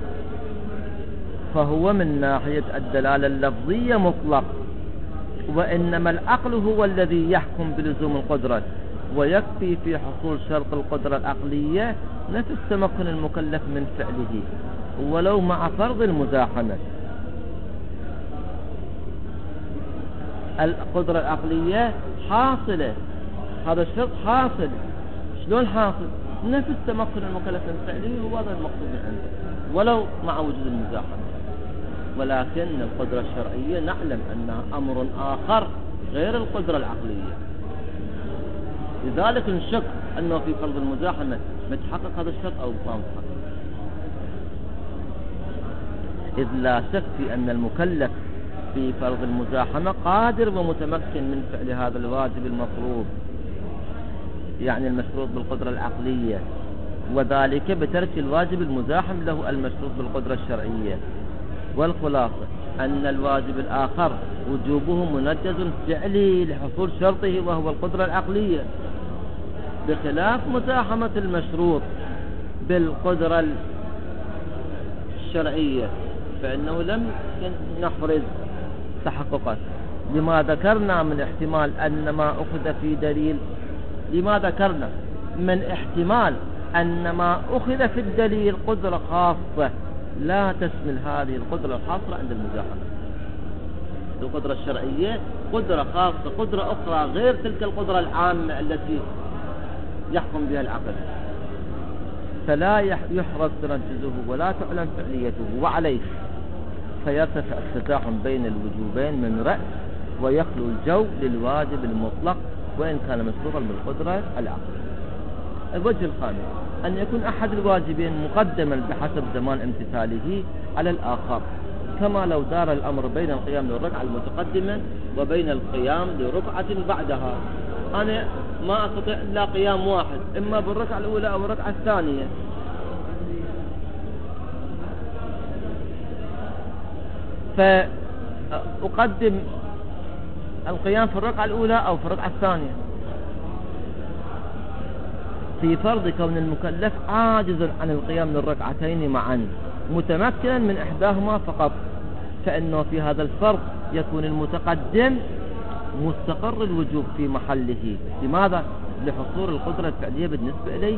فهو من ناحية الدلالة اللفظية مطلق، وإنما العقل هو الذي يحكم بلزوم القدرة، ويكفي في حصول شرط القدرة العقلية نفس تمكن المكلف من فعله ولو مع فرض المزاحمة. القدرة العقلية حاصلة، هذا الشرط حاصل. شلون حاصل؟ نفس تمكن المكلف من فعله، وهذا المقصود من عنده ولو مع وجود المزاحمة. ولكن القدرة الشرعية نعلم أنها أمر آخر غير القدرة العقلية، لذلك نشك أنه في فرض المزاحمة متحقق هذا الشرط أو ما متحقق، إذ لا شك في أن المكلف في فرض المزاحمة قادر ومتمكن من فعل هذا الواجب المفروض، يعني المشروط بالقدرة العقلية، وذلك بترك الواجب المزاحم له المشروط بالقدرة الشرعية. والخلاصة أن الواجب الآخر وجوبه منجز فعلي لحصول شرطه وهو القدرة العقلية، بخلاف مزاحمة المشروط بالقدرة الشرعية فإنه لم نحرز تحققه، لما ذكرنا من احتمال أن ما أخذ في دليل، لما ذكرنا من احتمال أن ما أخذ في الدليل قدرة خاصة لا تشمل هذه القدرة الخاصة عند المزاحمة. القدرة الشرعية قدرة خاصة، قدرة أخرى غير تلك القدرة العامة التي يحكم بها العقل، فلا يحرز تنجزه ولا تعلم فعليته، وعليه فيرتفع التزاحم بين الوجوبين من رأس، ويخلو الجو للواجب المطلق وإن كان مشروطا بالقدرة العقلية. الوجه الخامس أن يكون أحد الواجبين مقدما بحسب زمان امتثاله على الآخر، كما لو دار الأمر بين القيام للركعة المتقدمة وبين القيام لركعة بعدها. أنا ما أستطيع إلا قيام واحد، إما بالركعة الأولى أو الركعة الثانية، فأقدم القيام في الركعة الأولى أو في الركعة الثانية، في فرض كون المكلف عاجز عن القيام للركعتين معا متمكنا من إحداهما فقط، فإنه في هذا الفرض يكون المتقدم مستقر الوجوب في محله. لماذا؟ لحصول القدرة الفعلية بالنسبة إليه،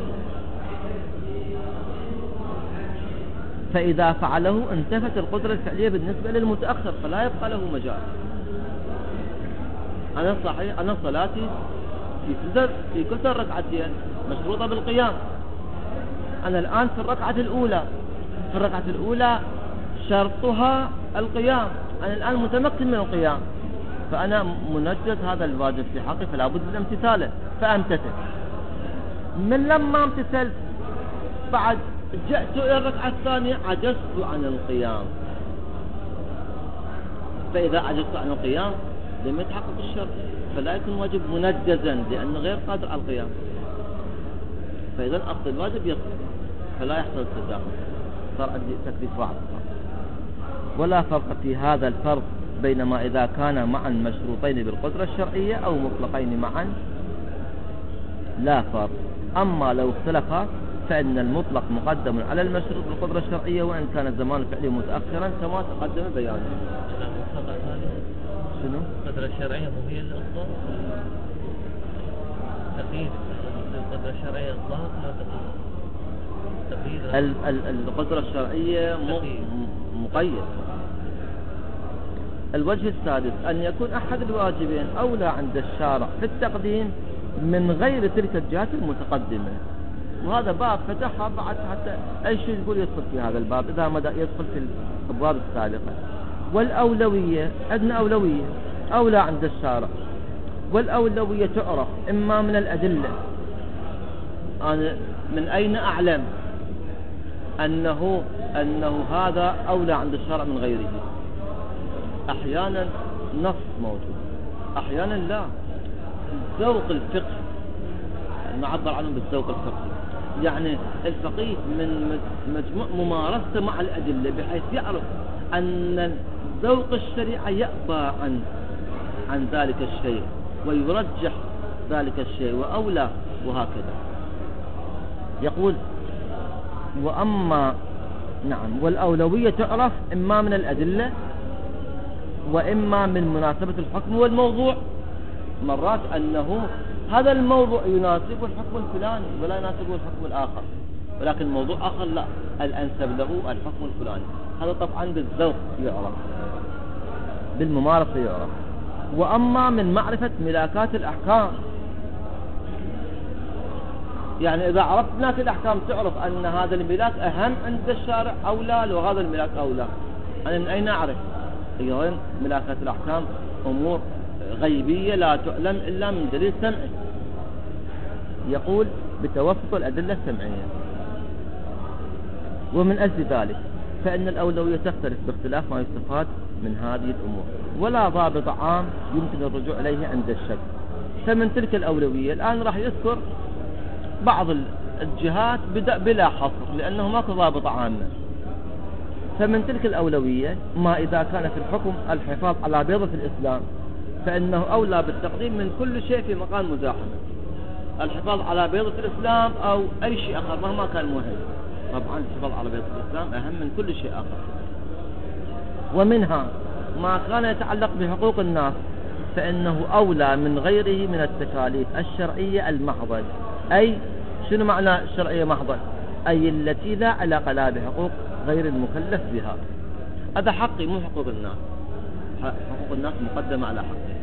فإذا فعله انتفت القدرة الفعلية بالنسبة للمتأخر فلا يبقى له مجال. أنا صلاتي في كل الركعتين مشروطة بالقيام. أنا الآن في الركعة الأولى شرطها القيام، أنا الآن متمكن من القيام، فأنا منجز هذا الواجب في حقي فلا بد من امتثاله فأمتثل. من لما امتثلت بعد جئت إلى الركعة الثانية عجزت عن القيام، فإذا عجزت عن القيام لم يتحقق الشرط، فلا يكون واجب منجزا لأنه غير قادر على القيام، فإذا أصل الواجب يصل فلا يحصل التزام، صار عندي تكليف واحد. ولا فرق في هذا الفرض بينما إذا كان معا مشروطين بالقدرة الشرعية أو مطلقين معا لا فرق. أما لو اختلفا فإن المطلق مقدم على المشروط بالقدرة الشرعية وإن كان الزمان الفعلي متأخرا كما تقدم بيانه. شنو؟ القدرة الشرعية مو هي الأصل؟ تقييد القدرة الشرعية الظاهر لا تقييد. القدرة الشرعية مقيد. الوجه السادس أن يكون أحد الواجبين أولى عند الشارع في التقديم من غير تلك الجهات المتقدمة، وهذا باب فتحها بعد حتى أي شيء يقول يدخل في هذا الباب إذا ما يدخل في الأبواب السابقة. والأولوية عندنا أولوية أولى عند الشارع، والأولوية تعرف إما من الأدلة. أنا من أين أعلم أنه هذا أولى عند الشارع من غيره؟ أحيانا نص موجود، أحيانا لا. الذوق الفقهي نعبر عنه بالذوق الفقهي، يعني الفقيه من مجموع ممارسته مع الأدلة بحيث يعرف أن ذوق الشريعة يأبى عن ذلك الشيء ويرجح ذلك الشيء وأولى، وهكذا. يقول والأولوية تعرف إما من الأدلة وإما من مناسبة الحكم والموضوع. مرات أنه هذا الموضوع يناسب الحكم الفلاني ولا يناسبه الحكم الآخر، ولكن موضوع آخر لا، الأنسب له الحكم الفلاني. هذا طبعا بالذوق يعرف، بالممارسة يعرف. وأما من معرفة ملاكات الأحكام، يعني إذا عرفت ملاك الأحكام تعرف أن هذا الملاك أهم عند الشارع أو لا، لو هذا الملاك أولى. أنا من أين أعرف؟ أيضا ملاكات الأحكام أمور غيبية لا تعلم إلا من دليل سمعي. يقول بتوافق الأدلة السمعية. ومن أجل ذلك فإن الأولوية تختلف باختلاف ما يستفاد من هذه الأمور، ولا ضابط عام يمكن الرجوع إليه عند الشك. فمن تلك الأولوية الآن راح يذكر بعض الجهات بلا حصر لأنه ما ضابط عامة. فمن تلك الأولوية ما إذا كان في الحكم الحفاظ على بيضة الإسلام فإنه أولى بالتقديم من كل شيء في مقام مزاحمة. الحفاظ على بيضة الإسلام أو أي شيء آخر مهما كان مهم، طبعا الحفاظ على بيضة الإسلام أهم من كل شيء آخر. ومنها ما كان يتعلق بحقوق الناس فإنه أولى من غيره من التكاليف الشرعية المحضة. أي شنو معنى الشرعية محضة؟ أي التي لا علاقة لا بحقوق غير المكلف بها. هذا حقي مو حقوق الناس، حقوق الناس مقدمة على حقي.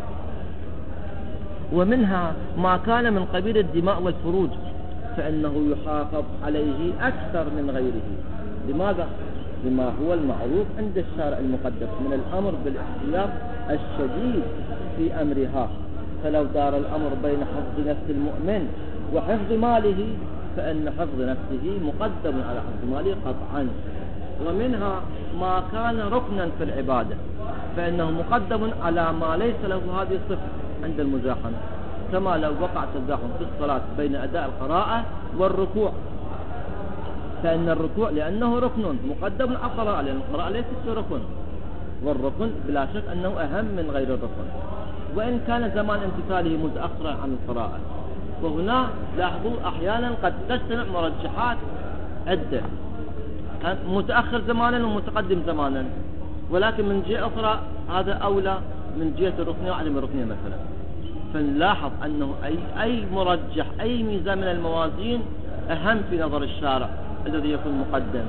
ومنها ما كان من قبيل الدماء والفروج فإنه يحافظ عليه أكثر من غيره. لماذا؟ لما هو المعروف عند الشارع المقدس من الأمر بالاحتياط الشديد في أمرها. فلو دار الأمر بين حفظ نفس المؤمن وحفظ ماله فإن حفظ نفسه مقدم على حفظ ماله قطعا. ومنها ما كان ركنا في العبادة فإنه مقدم على ما ليس له هذه الصفة عند المزاحمة، كما لو وقع تزاحم في الصلاة بين أداء القراءة والركوع، فإن الركوع لأنه ركن مقدم على القراءة، لأن القراءة ليست ركن، والركن بلا شك أنه أهم من غير الركن. وإن كان زمان امتثاله متأخرا عن القراءة. وهنا لاحظوا أحيانا قد تجتمع مرجحات عدة، متأخر زمانا ومتقدم زمانا، ولكن من جهة أخرى هذا أولى من جهة الركنية وعدم الركنية مثلا. فنلاحظ أنه أي مرجح، أي ميزان من الموازين أهم في نظر الشارع الذي يكون مقدم.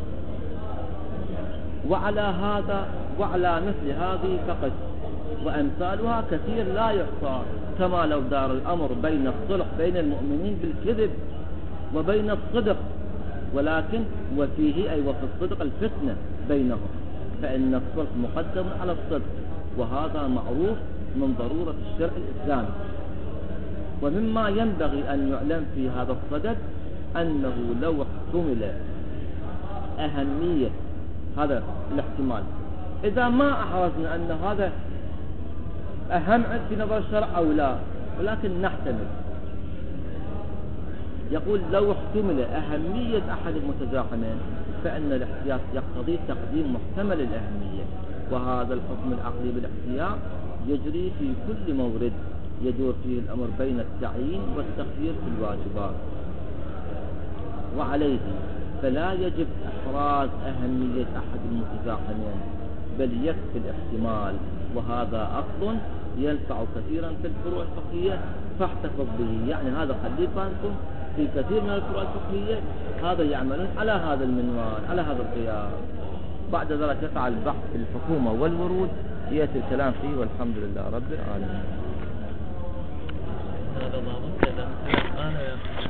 وعلى هذا وعلى مثل هذه فقط وأمثالها كثير لا يحصى، كما لو دار الأمر بين الصلح بين المؤمنين بالكذب وبين الصدق، ولكن وفيه أي وفي الصدق الفتنة بينهم، فإن الصلح مقدم على الصدق، وهذا معروف من ضرورة الشرع الإسلامي. ومما ينبغي أن يعلم في هذا الصدد أنه لو احتمل أهمية هذا الاحتمال، إذا ما أحرزنا أن هذا أهم في نظر الشرع أو لا، ولكن نحتمل. يقول لو احتمل أهمية أحد المتزاحمين فإن الاحتياط يقتضي تقديم محتمل الأهمية، وهذا الحكم العقلي بالاحتياط يجري في كل مورد يدور فيه الأمر بين التعيين والتخيير في الواجبات. وعليه فلا يجب إحراز أهمية أحد المتزاحمين، بل يكفي الاحتمال، وهذا أصل ينفع كثيرا في الفروع الفقهية فاحتفظ به. يعني هذا خليه فانكم في كثير من الفروع الفقهية هذا يعملون على هذا المنوال، على هذا القياس. بعد ذلك يقع البحث في الحكومة والورود يأتي الكلام فيه، والحمد لله رب العالمين. هذا ضابط كذا.